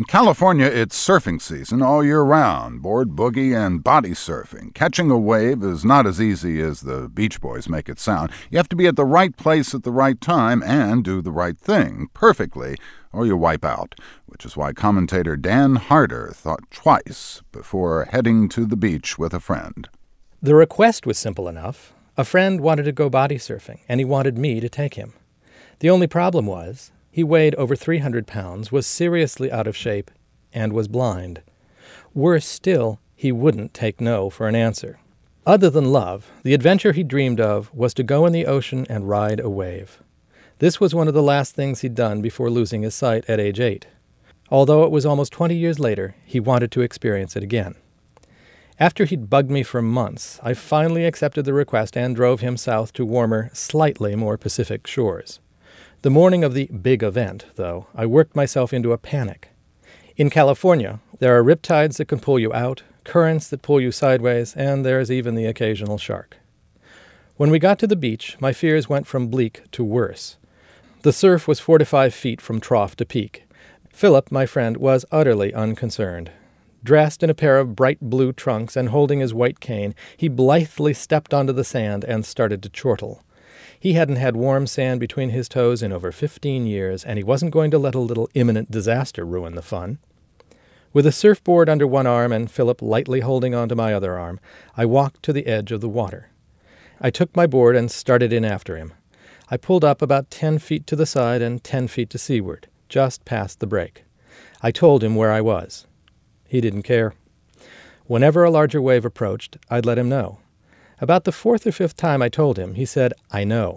In California, it's surfing season all year round, board, boogie, and body surfing. Catching a wave is not as easy as the Beach Boys make it sound. You have to be at the right place at the right time and do the right thing perfectly, or you wipe out, which is why commentator Dan Harder thought twice before heading to the beach with a friend. The request was simple enough. A friend wanted to go body surfing, and he wanted me to take him. The only problem was he weighed over 300 pounds, was seriously out of shape, and was blind. Worse still, he wouldn't take no for an answer. Other than love, the adventure he dreamed of was to go in the ocean and ride a wave. This was one of the last things he'd done before losing his sight at age 8. Although it was almost 20 years later, he wanted to experience it again. After he'd bugged me for months, I finally accepted the request and drove him south to warmer, slightly more Pacific shores. The morning of the big event, though, I worked myself into a panic. In California, there are riptides that can pull you out, currents that pull you sideways, and there's even the occasional shark. When we got to the beach, my fears went from bleak to worse. The surf was 4 to 5 feet from trough to peak. Philip, my friend, was utterly unconcerned. Dressed in a pair of bright blue trunks and holding his white cane, he blithely stepped onto the sand and started to chortle. He hadn't had warm sand between his toes in over 15 years, and he wasn't going to let a little imminent disaster ruin the fun. With a surfboard under one arm and Philip lightly holding onto my other arm, I walked to the edge of the water. I took my board and started in after him. I pulled up about 10 feet to the side and 10 feet to seaward, just past the break. I told him where I was. He didn't care. Whenever a larger wave approached, I'd let him know. About the 4th or 5th time I told him, he said, "I know."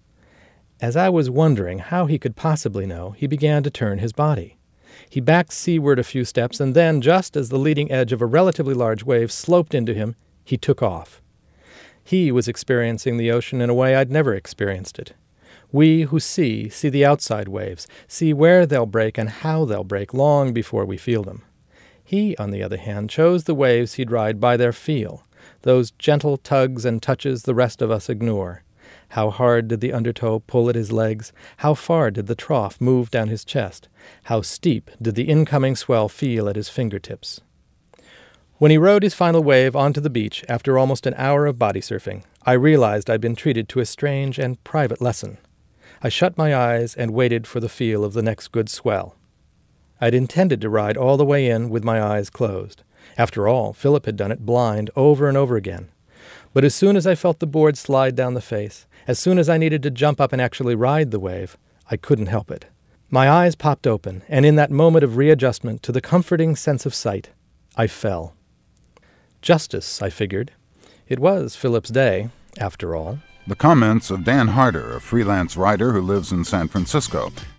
As I was wondering how he could possibly know, he began to turn his body. He backed seaward a few steps, and then, just as the leading edge of a relatively large wave sloped into him, he took off. He was experiencing the ocean in a way I'd never experienced it. We who see the outside waves, see where they'll break and how they'll break long before we feel them. He, on the other hand, chose the waves he'd ride by their feel, those gentle tugs and touches the rest of us ignore. How hard did the undertow pull at his legs? How far did the trough move down his chest? How steep did the incoming swell feel at his fingertips? When he rode his final wave onto the beach after almost an hour of body surfing, I realized I'd been treated to a strange and private lesson. I shut my eyes and waited for the feel of the next good swell. I'd intended to ride all the way in with my eyes closed. After all, Philip had done it blind over and over again. But as soon as I felt the board slide down the face, as soon as I needed to jump up and actually ride the wave, I couldn't help it. My eyes popped open, and in that moment of readjustment to the comforting sense of sight, I fell. Justice, I figured. It was Philip's day, after all. The comments of Dan Harder, a freelance writer who lives in San Francisco.